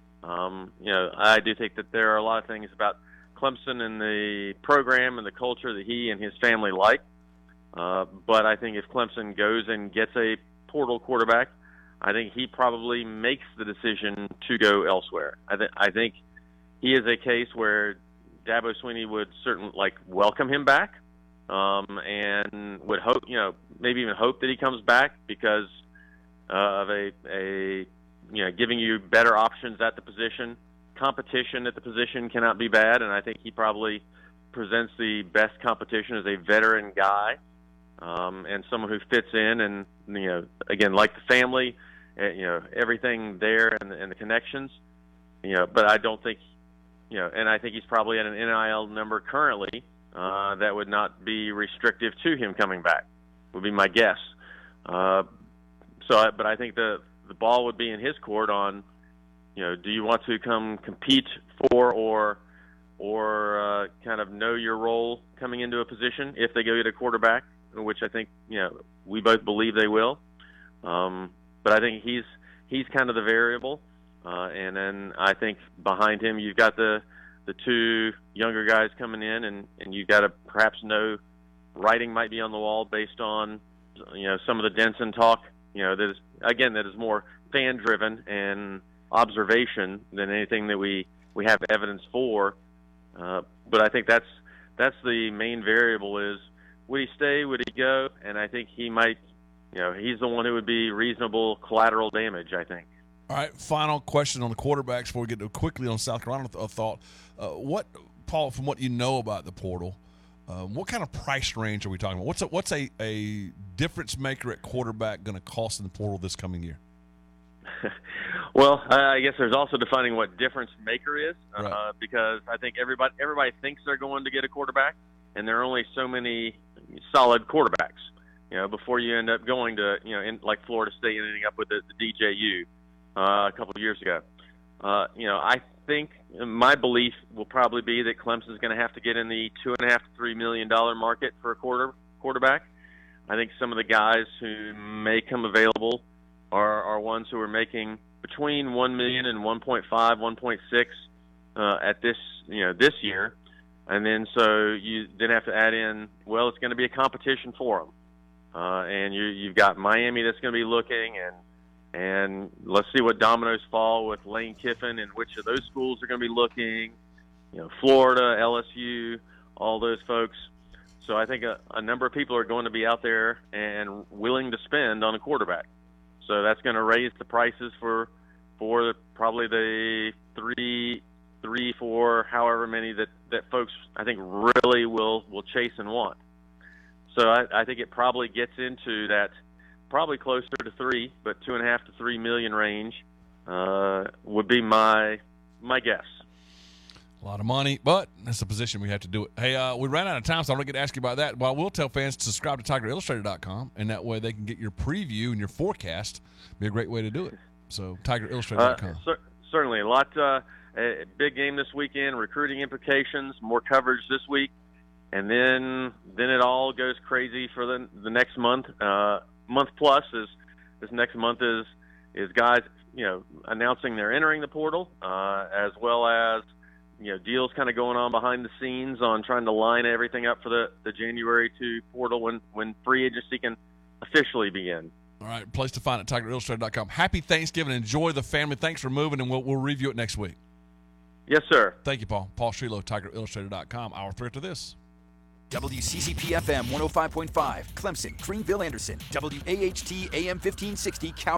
I do think that there are a lot of things about Clemson and the program and the culture that he and his family like. But I think if Clemson goes and gets a portal quarterback, I think he probably makes the decision to go elsewhere. I think he is a case where Dabo Swinney would certainly welcome him back, and would hope, maybe even hope that he comes back because of a giving you better options at the position. Competition at the position cannot be bad, and I think he probably presents the best competition as a veteran guy. And someone who fits in and, again, like the family, everything there and the connections, but I don't think, and I think he's probably at an NIL number currently that would not be restrictive to him coming back, would be my guess. But I think the ball would be in his court on, do you want to come compete for or kind of know your role coming into a position if they go get a quarterback, which I think, we both believe they will. But I think he's kind of the variable. And then I think behind him, you've got the two younger guys coming in and you've got to perhaps know writing might be on the wall based on, some of the Denson talk, that is more fan driven and observation than anything that we have evidence for. But I think that's the main variable is, would he stay? Would he go? And I think he might, he's the one who would be reasonable collateral damage, I think. All right, final question on the quarterbacks before we get to quickly on South Carolina thought. Paul, from what you know about the portal, what kind of price range are we talking about? What's a difference maker at quarterback going to cost in the portal this coming year? Well, I guess there's also defining what difference maker is, right. Because I think everybody thinks they're going to get a quarterback, and there are only so many solid quarterbacks, before you end up going to, like Florida State ending up with the DJU a couple of years ago. I think my belief will probably be that Clemson's going to have to get in the $2.5 to $3 million market for a quarterback. I think some of the guys who may come available are ones who are making between $1 million and 1.5, 1.6 at this year. And then so you then have to add in, well, it's going to be a competition for them. And you've got Miami that's going to be looking, and let's see what dominoes fall with Lane Kiffin and which of those schools are going to be looking. Florida, LSU, all those folks. So I think a number of people are going to be out there and willing to spend on a quarterback. So that's going to raise the prices for probably the three, four, however many that folks I think really will chase and want. So I think it probably gets into that probably closer to 3, but 2.5 to 3 million range would be my guess. A lot of money, but that's the position we have to do it. Hey, we ran out of time, so I'm going to get to ask you about that. Well, we'll tell fans to subscribe to TigerIllustrated.com, and that way they can get your preview and your forecast. Be a great way to do it. So TigerIllustrated.com. Certainly. A lot a big game this weekend, recruiting implications, more coverage this week, and then it all goes crazy for the next month. Month plus is this next month is guys announcing they're entering the portal, as well as deals kind of going on behind the scenes on trying to line everything up for the January 2 portal when free agency can officially begin. All right, place to find at TigerIllustrated.com. Happy Thanksgiving. Enjoy the family. Thanks for moving, and we'll review it next week. Yes, sir. Thank you, Paul. Paul Shilo, TigerIllustrated.com. Hour 3 after this. WCCP FM 105.5, Clemson, Greenville, Anderson, WAHT AM 1560,